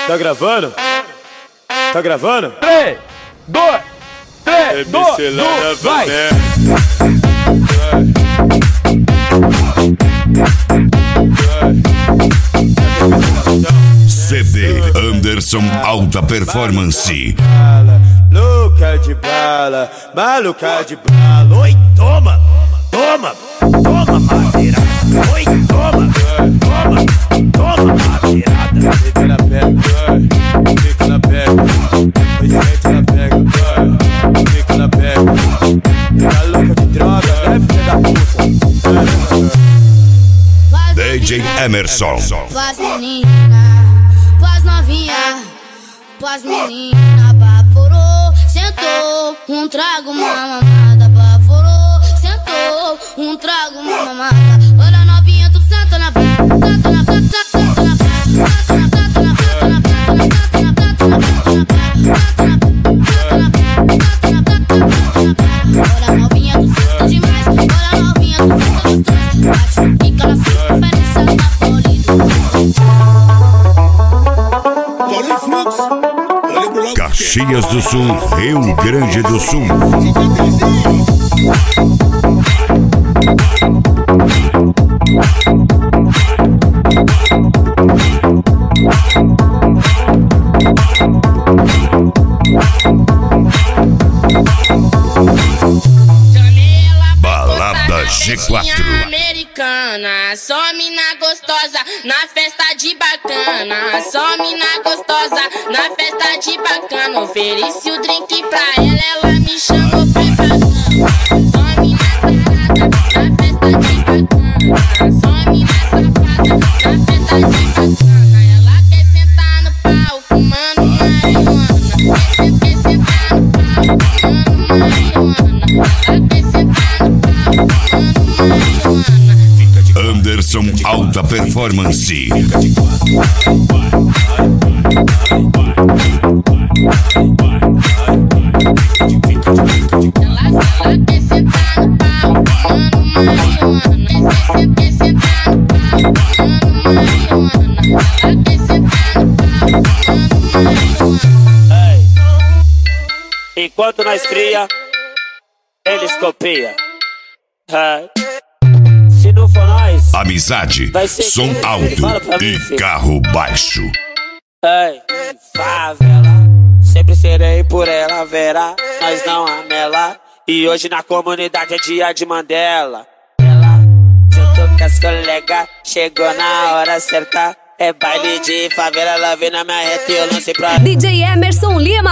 Tá gravando? Tá gravando? 3, 2, 3, 2, vai! CD Anderson Alta Performance. Louca de bala, maluca de bala. Oi, toma, toma, toma, madeira. Oi, toma, toma, toma, madeirada. Fica na pega, fica na pega. Fica na pega, fica na pega. Tá louca de droga, né, filha da puta? DJ Emerson. Pós menina, pós novinha, pós menina, baforou, sentou, trago uma mamada, baforou, sentou, trago uma mamada. Olha novinha, tu senta na senta na olha novinha, tu senta demais, olha novinha, tu senta gostoso, bate, fica na circunferência da Caxias do Sul, Rio Grande do Sul. Balada G4 americana, só mina gostosa na festa de bacana. Só mina gostosa na festa de bacana. Ofereci o drink pra ela me chamou pra ir pra cama. Só mina tarada na festa de bacana. Só mina safada na festa de bacana. Ela quer sentar no pau fumando marihuana. Quer sentar no pau fumando marihuana. Ela quer sentar no pau fumando marihuana. Anderson Alta Performance. Enquanto nós cria, eles copia. Se não for nós, Amizade, som quem? alto e carro baixo. ei, favela, sempre serei por ela, verá, nós não amela. E hoje na comunidade é dia de Mandela. Ela juntou com as colegas, chegou na hora certa. É baile de favela, ela vem na minha reta e eu lancei pra DJ Emerson Lima.